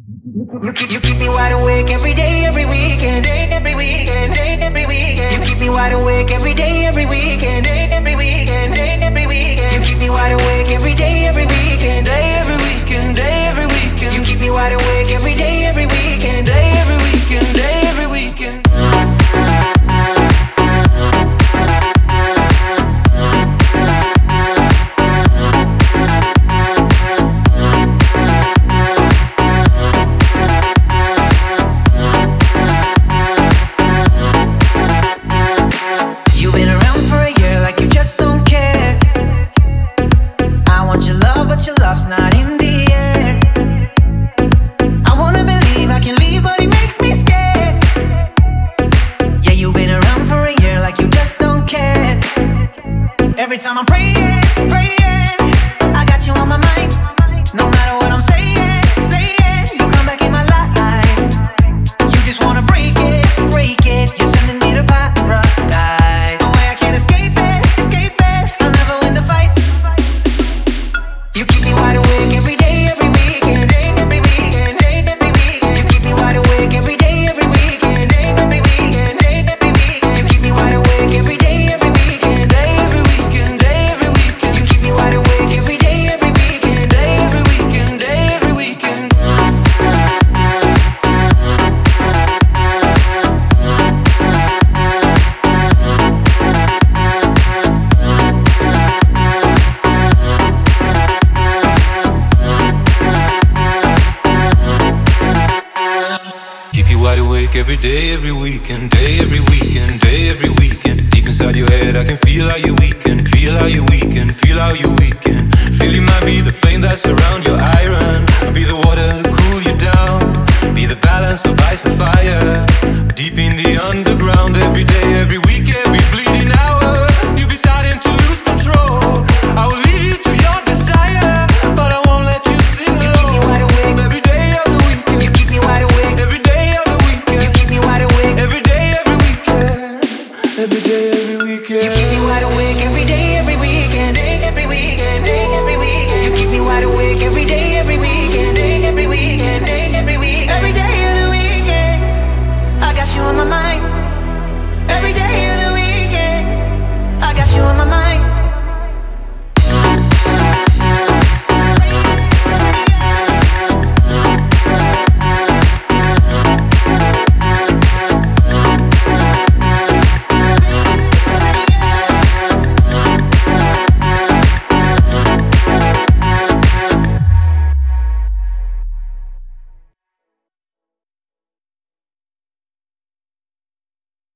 You keep me wide awake every day, every weekend, day, every weekend, day, every weekend. You keep me wide awake every day, every weekend, day, every weekend, day, every weekend. You keep me wide awake every day, every weekend, day, every weekend, day, every weekend. You keep me wide awake every day, every weekend, day, every weekend, day, every weekend. Love's not in the air. I wanna believe I can leave, but it makes me scared. Yeah, you've been around for a year like you just don't care. Every time I'm praying, praying, I got you on my mind. No matter what I'm saying, saying, you come back in my life. You just wanna break it, break it. You're sending me to paradise. No way I can't escape it, escape it. I'll never win the fight. You keep me wide awake every day, every weekend, day, every weekend, day, every weekend. You keep me wide awake every day, every weekend, day, every weekend, day, every weekend. You keep me wide awake every day, every weekend, day, every weekend, day, every weekend. You keep me wide awake every day, every weekend, day, every weekend, day, every weekend. Keep you wide awake every day, every weekend, day, every weekend, day, every weekend. Deep inside your head, I can feel how you weaken, feel how you weaken, feel how you weaken. Feel you might be the flame that surround your iron. I'll be the water to cool